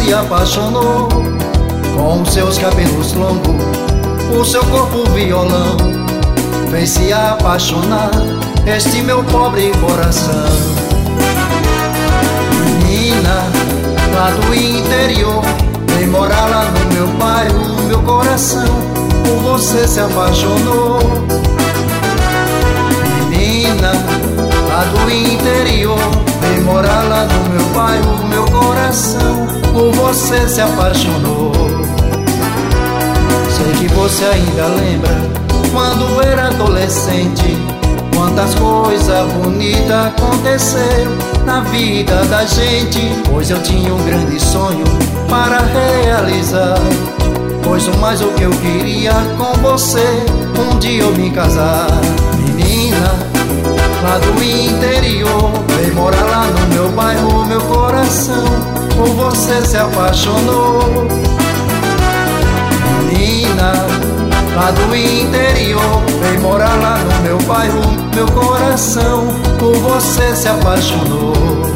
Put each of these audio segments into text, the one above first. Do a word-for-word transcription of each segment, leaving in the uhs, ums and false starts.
se apaixonou. Com seus cabelos longos, o seu corpo violão, fez se apaixonar este meu pobre coração. Menina lá do interior, vem morar lá no meu bairro. Meu coração por você se apaixonou. Menina lá do interior, vem morar lá no meu bairro. Meu coração por você se apaixonou. Sei que você ainda lembra quando era adolescente, quantas coisas bonitas aconteceram na vida da gente. Pois eu tinha um grande sonho para realizar, pois o mais o que eu queria com você, um dia eu me casar. Menina lá do interior, vem morar lá no meu bairro. Meu coração por você se apaixonou. Menina lá do interior, vem morar lá no meu bairro. Meu coração por você se apaixonou.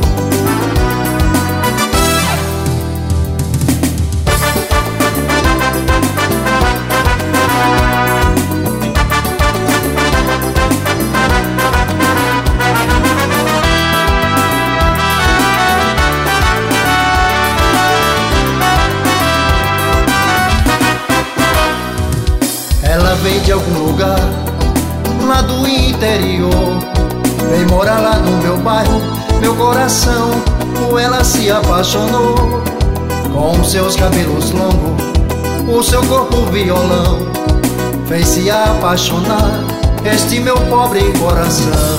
Ela vem de algum lugar lá do interior, vem morar lá no meu bairro. Meu coração por ela se apaixonou. Com seus cabelos longos, o seu corpo violão, fez se apaixonar este meu pobre coração.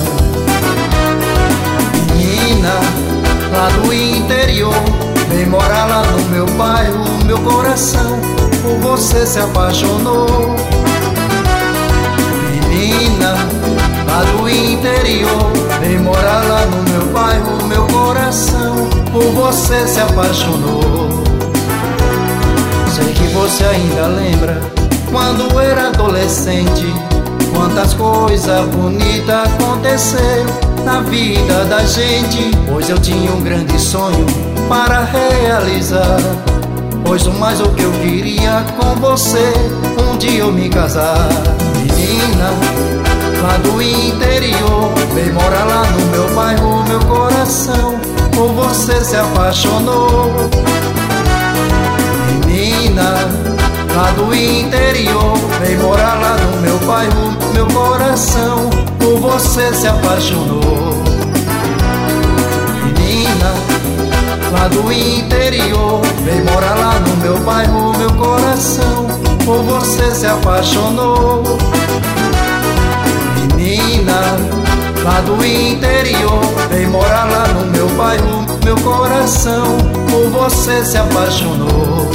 Menina lá do interior, vem morar lá no meu bairro. Meu coração por você se apaixonou. Menina lá do interior, vem morar lá no meu bairro. Meu coração por você se apaixonou. Sei que você ainda lembra quando era adolescente, quantas coisas bonitas aconteceram na vida da gente. Pois eu tinha um grande sonho para realizar, pois o mais o que eu queria com você, um dia eu me casar. Menina lá do interior, vem morar lá no meu bairro. Meu coração por você se apaixonou. Menina lá do interior, vem morar lá no meu bairro. Meu coração por você se apaixonou. Menina lá do interior, vem morar lá no meu bairro. Meu coração por você se apaixonou. Menina lá do interior, vem morar lá no meu bairro. Meu coração por você se apaixonou.